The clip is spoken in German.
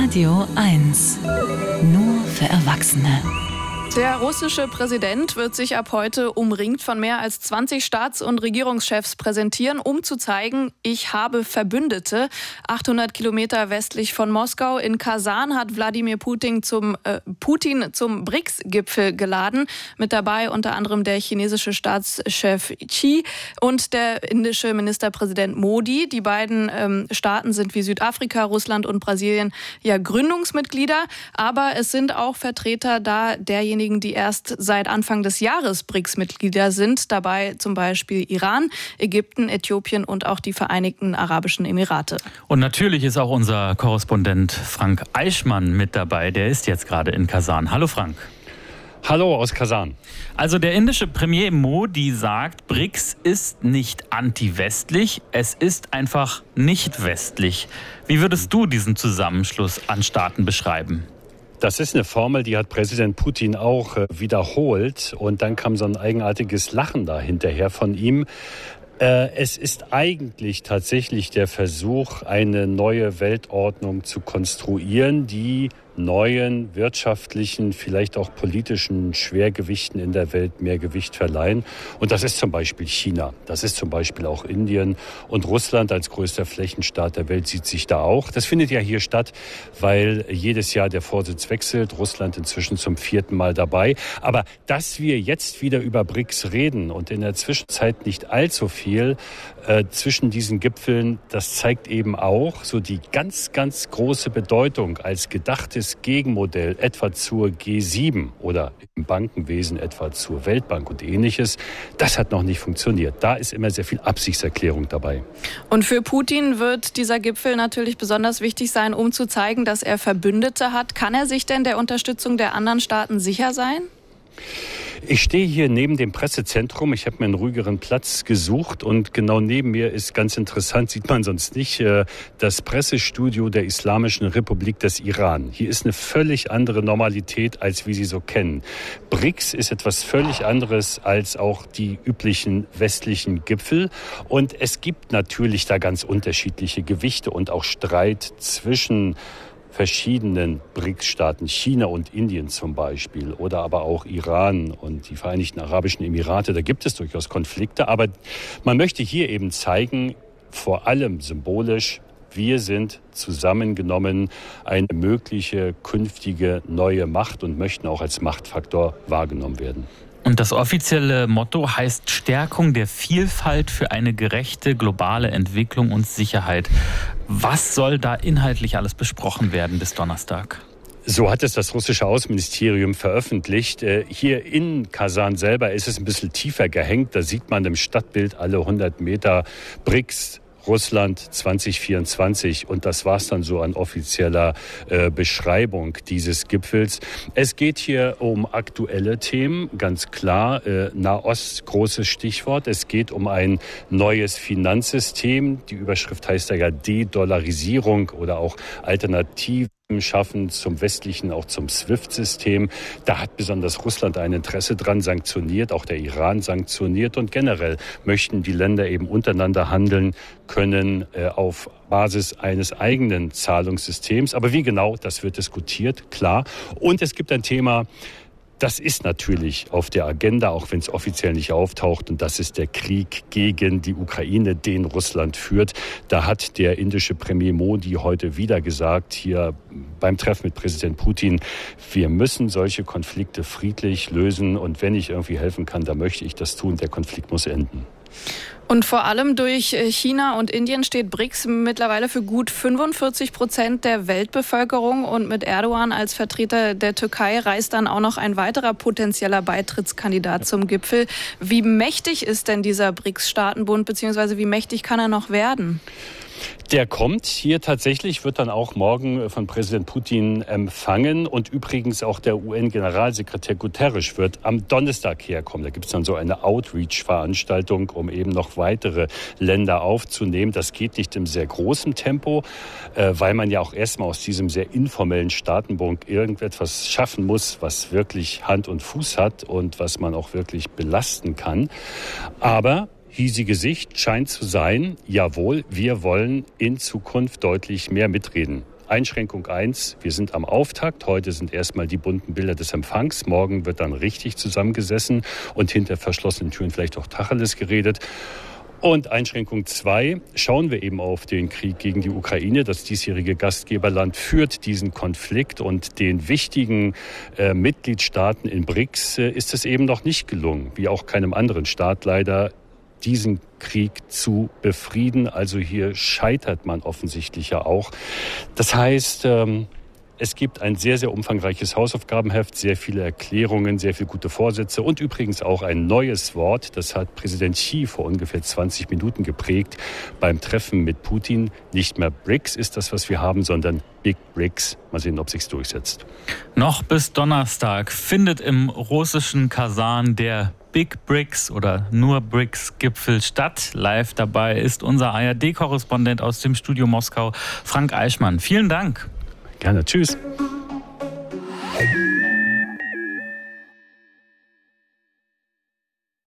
Radio 1. Nur für Erwachsene. Der russische Präsident wird sich ab heute umringt von mehr als 20 Staats- und Regierungschefs präsentieren, um zu zeigen, ich habe Verbündete. 800 Kilometer westlich von Moskau in Kasan hat Wladimir Putin zum BRICS-Gipfel geladen. Mit dabei unter anderem der chinesische Staatschef Xi und der indische Ministerpräsident Modi. Die beiden Staaten sind wie Südafrika, Russland und Brasilien ja Gründungsmitglieder. Aber es sind auch Vertreter da derjenigen, die erst seit Anfang des Jahres BRICS-Mitglieder sind. Dabei zum Beispiel Iran, Ägypten, Äthiopien und auch die Vereinigten Arabischen Emirate. Und natürlich ist auch unser Korrespondent Frank Eichmann mit dabei. Der ist jetzt gerade in Kasan. Hallo Frank. Hallo aus Kasan. Also der indische Premier Modi sagt, BRICS ist nicht anti-westlich, es ist einfach nicht westlich. Wie würdest du diesen Zusammenschluss an Staaten beschreiben? Das ist eine Formel, die hat Präsident Putin auch wiederholt. Und dann kam so ein eigenartiges Lachen da hinterher von ihm. Es ist eigentlich tatsächlich der Versuch, eine neue Weltordnung zu konstruieren, die neuen wirtschaftlichen, vielleicht auch politischen Schwergewichten in der Welt mehr Gewicht verleihen. Und das ist zum Beispiel China, das ist zum Beispiel auch Indien und Russland als größter Flächenstaat der Welt sieht sich da auch. Das findet ja hier statt, weil jedes Jahr der Vorsitz wechselt, Russland inzwischen zum 4. Mal dabei. Aber dass wir jetzt wieder über BRICS reden und in der Zwischenzeit nicht allzu viel zwischen diesen Gipfeln, das zeigt eben auch so die ganz, ganz große Bedeutung als gedachtes Gegenmodell etwa zur G7 oder im Bankenwesen etwa zur Weltbank und Ähnliches. Das hat noch nicht funktioniert. Da ist immer sehr viel Absichtserklärung dabei. Und für Putin wird dieser Gipfel natürlich besonders wichtig sein, um zu zeigen, dass er Verbündete hat. Kann er sich denn der Unterstützung der anderen Staaten sicher sein? Ich stehe hier neben dem Pressezentrum. Ich habe mir einen ruhigeren Platz gesucht und genau neben mir ist ganz interessant, sieht man sonst nicht, das Pressestudio der Islamischen Republik des Iran. Hier ist eine völlig andere Normalität, als wir sie so kennen. BRICS ist etwas völlig anderes als auch die üblichen westlichen Gipfel. Und es gibt natürlich da ganz unterschiedliche Gewichte und auch Streit zwischen verschiedenen BRICS-Staaten, China und Indien zum Beispiel, oder aber auch Iran und die Vereinigten Arabischen Emirate. Da gibt es durchaus Konflikte, aber man möchte hier eben zeigen, vor allem symbolisch, wir sind zusammengenommen eine mögliche künftige neue Macht und möchten auch als Machtfaktor wahrgenommen werden. Und das offizielle Motto heißt Stärkung der Vielfalt für eine gerechte globale Entwicklung und Sicherheit. Was soll da inhaltlich alles besprochen werden bis Donnerstag? So hat es das russische Außenministerium veröffentlicht. Hier in Kasan selber ist es ein bisschen tiefer gehängt. Da sieht man im Stadtbild alle 100 Meter BRICS. Russland 2024 und das war's dann so an offizieller Beschreibung dieses Gipfels. Es geht hier um aktuelle Themen, ganz klar. Nahost, großes Stichwort. Es geht um ein neues Finanzsystem. Die Überschrift heißt ja De-Dollarisierung oder auch Alternative schaffen zum westlichen, auch zum SWIFT-System. Da hat besonders Russland ein Interesse dran, sanktioniert, auch der Iran sanktioniert und generell möchten die Länder eben untereinander handeln können auf Basis eines eigenen Zahlungssystems. Aber wie genau, das wird diskutiert, klar. Und es gibt ein Thema, das ist natürlich auf der Agenda, auch wenn es offiziell nicht auftaucht. Und das ist der Krieg gegen die Ukraine, den Russland führt. Da hat der indische Premier Modi heute wieder gesagt, hier beim Treffen mit Präsident Putin, wir müssen solche Konflikte friedlich lösen. Und wenn ich irgendwie helfen kann, dann möchte ich das tun. Der Konflikt muss enden. Und vor allem durch China und Indien steht BRICS mittlerweile für gut 45% der Weltbevölkerung. Und mit Erdogan als Vertreter der Türkei reist dann auch noch ein weiterer potenzieller Beitrittskandidat zum Gipfel. Wie mächtig ist denn dieser BRICS-Staatenbund, beziehungsweise wie mächtig kann er noch werden? Der kommt hier tatsächlich, wird dann auch morgen von Präsident Putin empfangen. Und übrigens auch der UN-Generalsekretär Guterres wird am Donnerstag herkommen. Da gibt es dann so eine Outreach-Veranstaltung, um eben noch weitere Länder aufzunehmen. Das geht nicht im sehr großen Tempo, weil man ja auch erstmal aus diesem sehr informellen Staatenbund irgendetwas schaffen muss, was wirklich Hand und Fuß hat und was man auch wirklich belasten kann. Aber hiesige Sicht scheint zu sein, jawohl, wir wollen in Zukunft deutlich mehr mitreden Einschränkung 1, wir sind am Auftakt. Heute sind erstmal die bunten Bilder des Empfangs. Morgen wird dann richtig zusammengesessen und hinter verschlossenen Türen vielleicht auch Tacheles geredet. Und Einschränkung 2, schauen wir eben auf den Krieg gegen die Ukraine. Das diesjährige Gastgeberland führt diesen Konflikt und den wichtigen Mitgliedstaaten in BRICS ist es eben noch nicht gelungen, wie auch keinem anderen Staat leider, diesen Krieg zu befrieden. Also hier scheitert man offensichtlich ja auch. Das heißt, es gibt ein sehr, sehr umfangreiches Hausaufgabenheft, sehr viele Erklärungen, sehr viele gute Vorsätze und übrigens auch ein neues Wort. Das hat Präsident Xi vor ungefähr 20 Minuten geprägt beim Treffen mit Putin. Nicht mehr BRICS ist das, was wir haben, sondern Big BRICS. Mal sehen, ob sich's durchsetzt. Noch bis Donnerstag findet im russischen Kasan der Big BRICS oder nur BRICS-Gipfel statt. Live dabei ist unser ARD-Korrespondent aus dem Studio Moskau, Frank Eichmann. Vielen Dank. Gerne, tschüss.